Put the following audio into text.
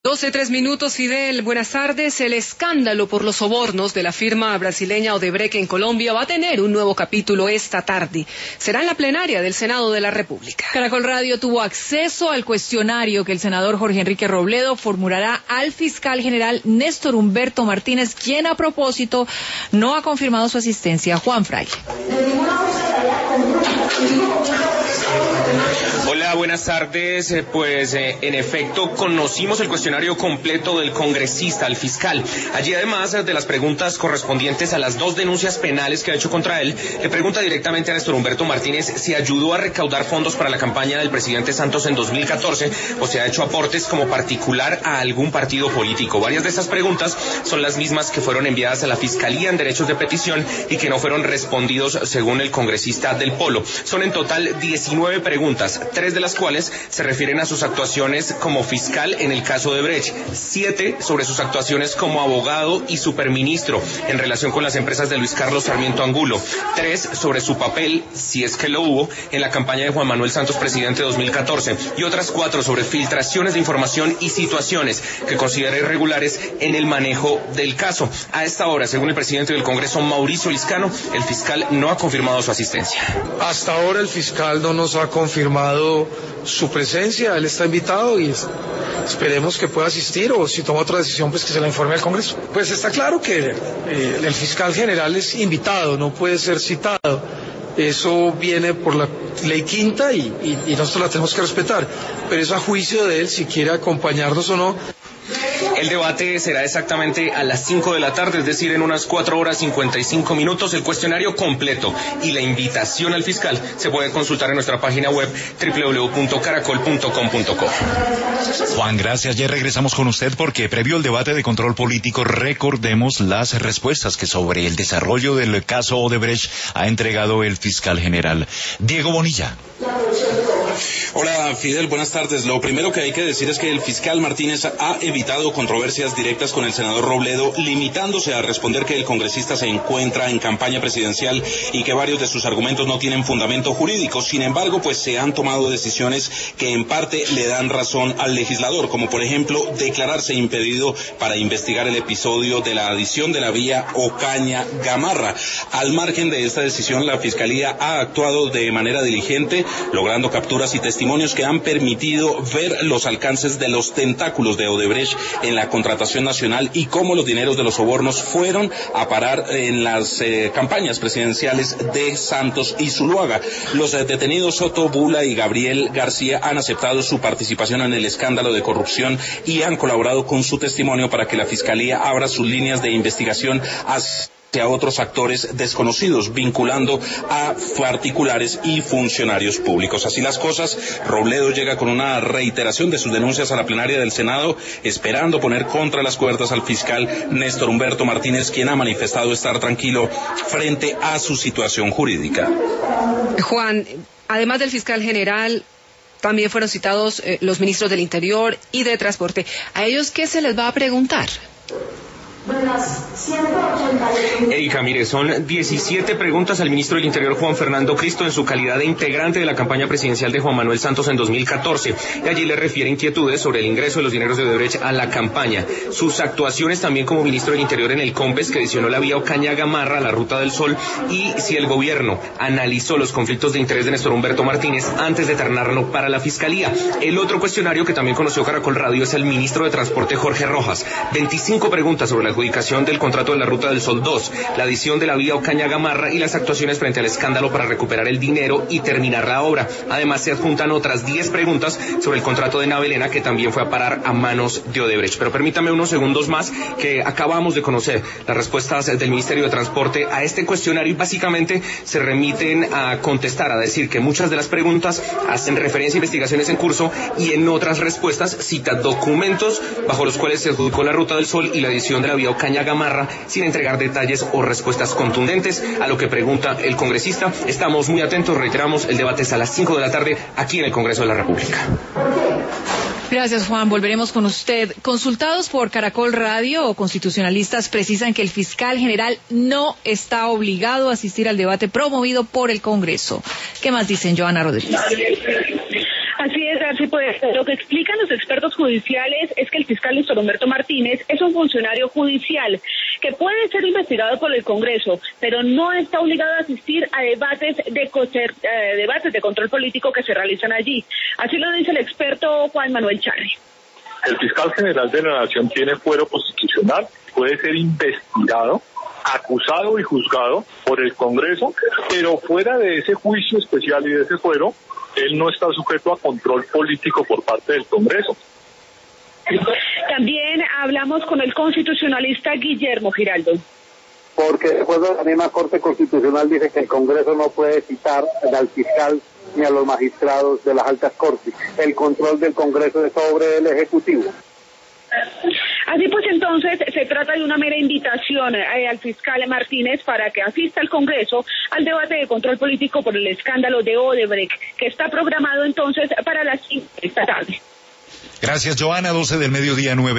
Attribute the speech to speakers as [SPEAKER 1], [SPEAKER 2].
[SPEAKER 1] 12:03, Fidel. Buenas tardes. El escándalo por los sobornos de la firma brasileña Odebrecht en Colombia va a tener un nuevo capítulo esta tarde. Será en la plenaria del Senado de la República.
[SPEAKER 2] Caracol Radio tuvo acceso al cuestionario que el senador Jorge Enrique Robledo formulará al fiscal general Néstor Humberto Martínez, quien a propósito no ha confirmado su asistencia. Juan Fraile.
[SPEAKER 3] Hola, buenas tardes. En efecto, conocimos el cuestionario completo del congresista al fiscal. Allí, además de las preguntas correspondientes a las 2 denuncias penales que ha hecho contra él, le pregunta directamente a Néstor Humberto Martínez si ayudó a recaudar fondos para la campaña del presidente Santos en 2014 o si ha hecho aportes como particular a algún partido político. Varias de estas preguntas son las mismas que fueron enviadas a la Fiscalía en Derechos de Petición y que no fueron respondidos según el congresista del Polo. Son en total 19 preguntas, 3 de las cuales se refieren a sus actuaciones como fiscal en el caso de Brecht, 7 sobre sus actuaciones como abogado y superministro en relación con las empresas de Luis Carlos Sarmiento Angulo, 3 sobre su papel, si es que lo hubo, en la campaña de Juan Manuel Santos, presidente 2014, y otras 4 sobre filtraciones de información y situaciones que considera irregulares en el manejo del caso. A esta hora, según el presidente del Congreso, Mauricio Liscano, el fiscal no ha confirmado su asistencia.
[SPEAKER 4] Hasta ahora el fiscal no nos ha confirmado su presencia, él está invitado y esperemos que pueda asistir, o si toma otra decisión pues que se la informe al Congreso. Pues está claro que el fiscal general es invitado, no puede ser citado. Eso viene por la ley quinta y nosotros la tenemos que respetar, pero es a juicio de él si quiere acompañarnos o no.
[SPEAKER 3] El debate será exactamente a las 5 de la tarde, es decir, en unas 4 horas 55 minutos. El cuestionario completo y la invitación al fiscal se puede consultar en nuestra página web www.caracol.com.co.
[SPEAKER 5] Juan, gracias. Ya regresamos con usted porque previo al debate de control político, recordemos las respuestas que sobre el desarrollo del caso Odebrecht ha entregado el fiscal general. Diego Bonilla.
[SPEAKER 6] Hola, Fidel, buenas tardes. Lo primero que hay que decir es que el fiscal Martínez ha evitado controversias directas con el senador Robledo, limitándose a responder que el congresista se encuentra en campaña presidencial y que varios de sus argumentos no tienen fundamento jurídico. Sin embargo, pues se han tomado decisiones que en parte le dan razón al legislador, como por ejemplo declararse impedido para investigar el episodio de la adición de la vía Ocaña-Gamarra. Al margen de esta decisión, la Fiscalía ha actuado de manera diligente, logrando capturas y testimonios que han permitido ver los alcances de los tentáculos de Odebrecht en la contratación nacional y cómo los dineros de los sobornos fueron a parar en las campañas presidenciales de Santos y Zuluaga. Los detenidos Soto Bula y Gabriel García han aceptado su participación en el escándalo de corrupción y han colaborado con su testimonio para que la Fiscalía abra sus líneas de investigación hacia otros actores desconocidos, vinculando a particulares y funcionarios públicos. Así las cosas, Robledo llega con una reiteración de sus denuncias a la plenaria del Senado, esperando poner contra las cuerdas al fiscal Néstor Humberto Martínez, quien ha manifestado estar tranquilo frente a su situación jurídica.
[SPEAKER 1] Juan, además del fiscal general, también fueron citados los ministros del Interior y de Transporte. ¿A ellos qué se les va a preguntar?
[SPEAKER 3] Erika, mire, son 17 preguntas al ministro del Interior, Juan Fernando Cristo, en su calidad de integrante de la campaña presidencial de Juan Manuel Santos en 2014. Y allí le refiere inquietudes sobre el ingreso de los dineros de Odebrecht a la campaña, sus actuaciones también como ministro del Interior en el COMPES, que adicionó la vía Ocaña-Gamarra, la Ruta del Sol, y si el gobierno analizó los conflictos de interés de Néstor Humberto Martínez antes de ternarlo para la Fiscalía. El otro cuestionario que también conoció Caracol Radio es el ministro de Transporte, Jorge Rojas. 25 preguntas sobre la adjudicación del contrato de la Ruta del Sol 2, la adición de la vía Ocaña-Gamarra y las actuaciones frente al escándalo para recuperar el dinero y terminar la obra. Además, se adjuntan otras 10 preguntas sobre el contrato de Navelena, que también fue a parar a manos de Odebrecht. Pero permítame unos segundos más, que acabamos de conocer las respuestas del Ministerio de Transporte a este cuestionario y básicamente se remiten a contestar, a decir que muchas de las preguntas hacen referencia a investigaciones en curso y en otras respuestas cita documentos bajo los cuales se adjudicó la Ruta del Sol y la adición de la vía Ocaña-Gamarra, sin entregar detalles o respuestas contundentes a lo que pregunta el congresista. Estamos muy atentos, reiteramos, el debate es a las 5 de la tarde aquí en el Congreso de la República.
[SPEAKER 2] Gracias, Juan. Volveremos con usted. Consultados por Caracol Radio, constitucionalistas precisan que el fiscal general no está obligado a asistir al debate promovido por el Congreso. ¿Qué más dicen, Joana Rodríguez?
[SPEAKER 7] Así es, Tarsi, pues lo que explican los expertos judiciales es que el fiscal Néstor Humberto Martínez es un funcionario judicial que puede ser investigado por el Congreso, pero no está obligado a asistir a debates de control político que se realizan allí. Así lo dice el experto Juan Manuel Charri.
[SPEAKER 8] El fiscal general de la Nación tiene fuero constitucional, puede ser investigado, acusado y juzgado por el Congreso, pero fuera de ese juicio especial y de ese fuero, él no está sujeto a control político por parte del Congreso.
[SPEAKER 7] También hablamos con el constitucionalista Guillermo Giraldo.
[SPEAKER 9] Porque de acuerdo a la misma Corte Constitucional dice que el Congreso no puede citar al fiscal ni a los magistrados de las altas cortes. El control del Congreso es sobre el Ejecutivo.
[SPEAKER 7] Así pues, entonces, se trata de una mera invitación al fiscal Martínez para que asista al Congreso al debate de control político por el escándalo de Odebrecht, que está programado entonces para las 5 de esta tarde.
[SPEAKER 5] Gracias, Joana. 12 del mediodía, 9.